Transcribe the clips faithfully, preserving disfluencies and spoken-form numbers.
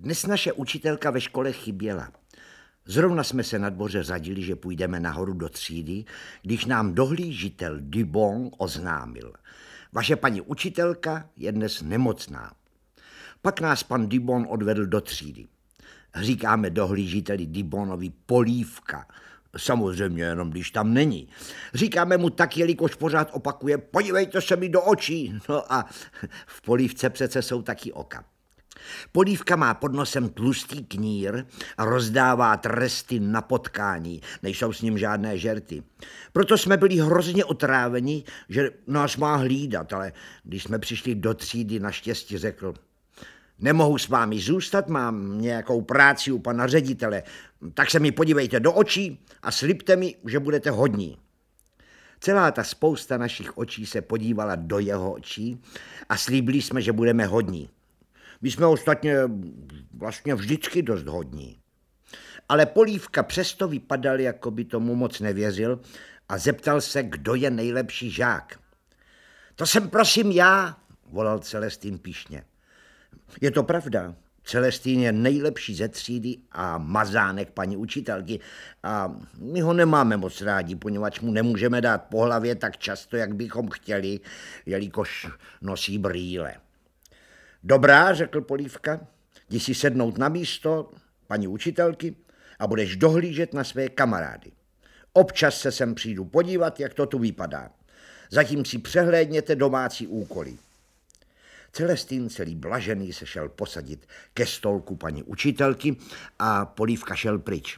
Dnes naše učitelka ve škole chyběla. Zrovna jsme se na dvoře řadili, že půjdeme nahoru do třídy, když nám dohlížitel Dubon oznámil. Vaše paní učitelka je dnes nemocná. Pak nás pan Dubon odvedl do třídy. Říkáme dohlížiteli Dubonovi Polívka. Samozřejmě jenom, když tam není. Říkáme mu tak, jelikož pořád opakuje, podívejte se mi do očí. No a v Polívce přece jsou taky oka. Polívka má pod nosem tlustý knír a rozdává tresty na potkání. Nejsou s ním žádné žerty. Proto jsme byli hrozně otráveni, že nás má hlídat, ale když jsme přišli do třídy, naštěstí řekl: nemohu s vámi zůstat, mám nějakou práci u pana ředitele, tak se mi podívejte do očí a slibte mi, že budete hodní. Celá ta spousta našich očí se podívala do jeho očí a slíbili jsme, že budeme hodní. My jsme ostatně vlastně vždycky dost hodní. Ale Polívka přesto vypadal, jako by tomu moc nevěřil a zeptal se, kdo je nejlepší žák. To jsem prosím já, volal Celestín pyšně. Je to pravda. Celestín je nejlepší ze třídy a mazánek paní učitelky a my ho nemáme moc rádi, poněvadž mu nemůžeme dát po hlavě tak často, jak bychom chtěli, jelikož nosí brýle. Dobrá, řekl Polívka, jdi si sednout na místo paní učitelky a budeš dohlížet na své kamarády. Občas se sem přijdu podívat, jak to tu vypadá. Zatím si přehlédněte domácí úkoly. Celestín celý blažený se šel posadit ke stolku paní učitelky a Polívka šel pryč.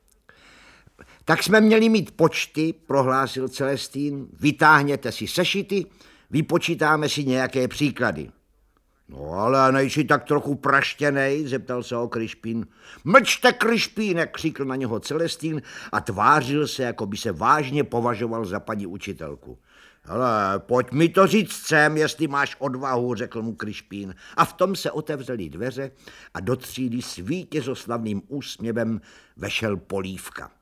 Tak jsme měli mít počty, prohlásil Celestín, vytáhněte si sešity, vypočítáme si nějaké příklady. No ale nejsi tak trochu praštěnej, zeptal se ho Kryšpín. Mlčte, Kryšpíne, křikl na něho Celestín a tvářil se, jako by se vážně považoval za paní učitelku. Ale pojď mi to říct sem, jestli máš odvahu, řekl mu Kryšpín. A v tom se otevřely dveře a do třídy s vítězoslavným úsměvem vešel Polívka.